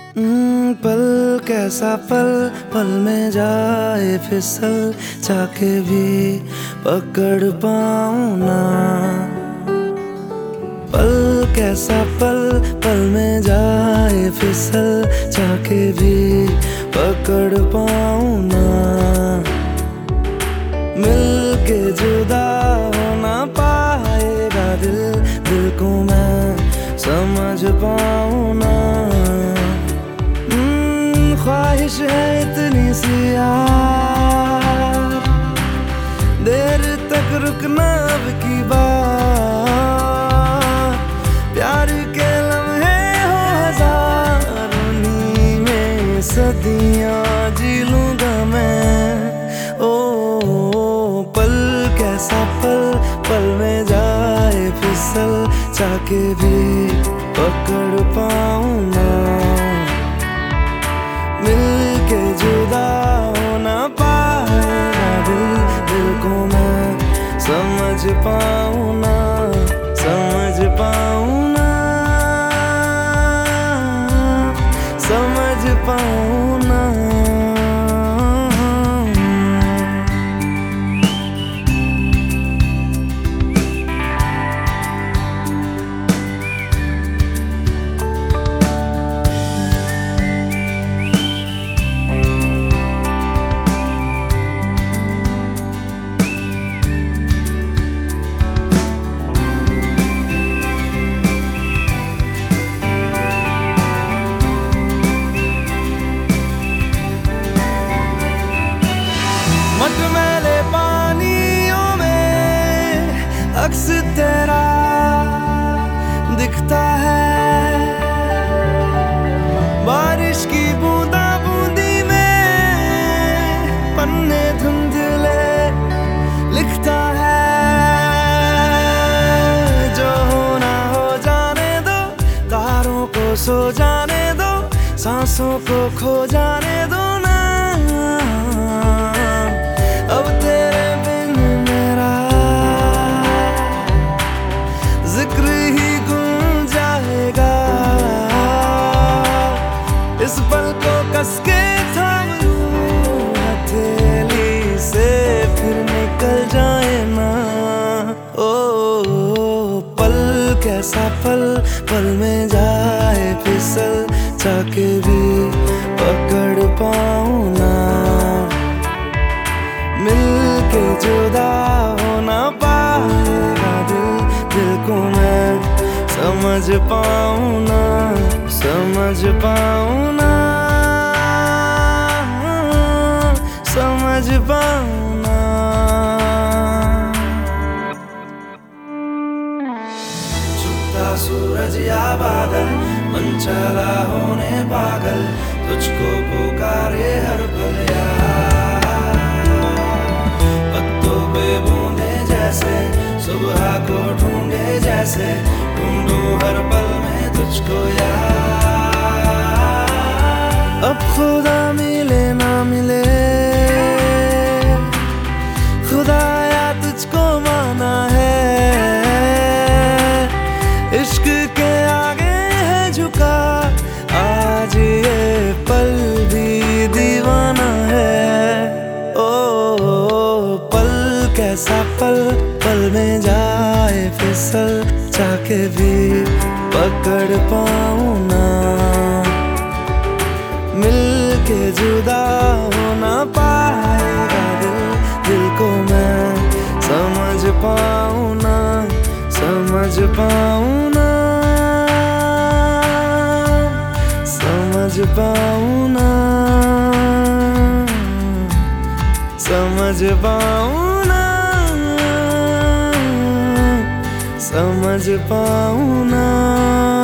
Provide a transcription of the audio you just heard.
पल कैसा पल, पल में जाए फिसल, चाके भी पकड़ पाऊं ना। पल कैसा पल, पल में जाए फिसल, चाके भी पकड़ पाऊं ना। मिल के जुदा हो ना पाएगा दिल, दिल को मैं समझ पाऊं ना। ख्वाहिश है इतनी सी यार, देर तक रुकना अब की बात। प्यार के लम्हे हो हजार, उन्हीं में सदियां जी लूंगा मैं। ओ पल कैसा पल, पल में जाए फिसल, चाके भी पकड़ पाऊं ना। मिल के जुदा हो ना पाएगा दिल, दिल को मैं समझ पाऊं ना, समझ पाऊं ना, समझ पाऊं ना। मटमैले पानियों में अक्स तेरा दिखता है, बारिश की बूंदा बूंदी में पन्ने धुंधले लिखता है। जो होना हो जाने दो, तारों को सो जाने दो, सांसों को खो जाने दो ना। अब तेरे बिन मेरा जिक्र ही गुम जाएगा। इस पल को कस के थाम लूं हथेली से, फिर निकल जाए ना। ओ पल कैसा पल, पल में जाए फिसल, चाके भी पकड़ पाऊं ना। मिल के जुदा हो ना पाएगा दिल, दिल को मैं समझ पाऊं ना, समझ पाऊं ना, समझ पाऊं ना। छुपता सूरज या बादल, मन चला होने पागल, तुझको पुकारे हर पल जैसे, सुबह को ढूंढे जैसे, ढूंढूं हर पल में तुझको यार। अब खुदा मिले ना मिले, खुदाया तुझको माना है। इश्क के आगे है झुका आज ये पल भी दीवाना है। ओ पल कैसा पल, पल में जाए फिसल, चाके भी पकड़ पाऊं ना। मिल के जुदा हो ना पाएगा दिल, दिल को मैं समझ पाऊं ना, समझ पाऊं ना, समझ पाऊं ना, समझ पाऊं ना, समझ पाऊं ना।